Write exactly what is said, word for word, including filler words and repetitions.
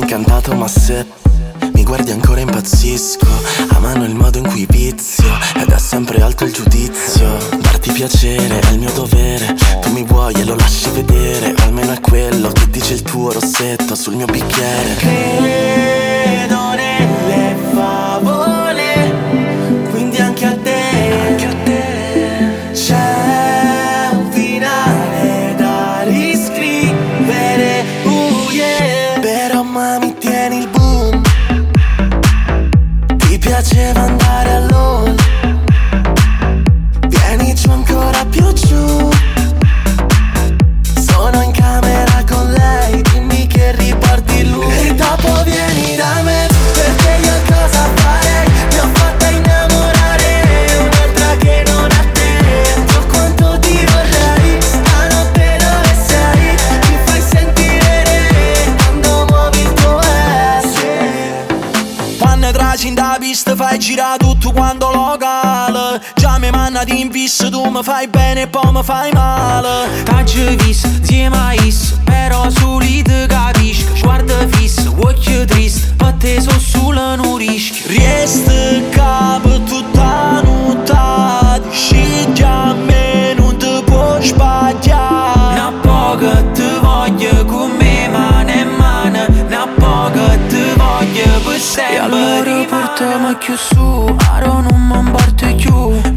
cantato ma se mi guardi ancora impazzisco. Amano il modo in cui vizio ed è sempre alto il giudizio. Darti piacere è il mio dovere, tu mi vuoi e lo lasci vedere, o almeno è quello che dice il tuo rossetto sul mio bicchiere. Credo nelle favole, quindi anche a te, anche a te. C'è un finale da riscrivere, uh yeah. Però mami tieni il boom, ti piaceva andare all'all, vieni giù ancora più giù. Sono in camera con lei, dimmi che riporti lui e dopo vieni da me, perché io cosa farei? Mi ho fatta innamorare un'altra che non ha te. So quanto ti vorrei, stanotte dove sei? Mi fai sentire re quando muovi il tuo S. Quando traci in da pista fai girare tutto quanto locale. Già mi manna di in vis, tu mi fai bene e poi mi fai male. T'aggi visto, insieme a isso, però soli te capisco. Guarda fisso, occhio triste, per te so solo un rischio. Resta capo tutta nuda, scegli a me, non ti puoi sbagliare. Na poco te voglio con me mano in mano, na poco te voglio per sempre. E allora portami più su, ora non mi importa più.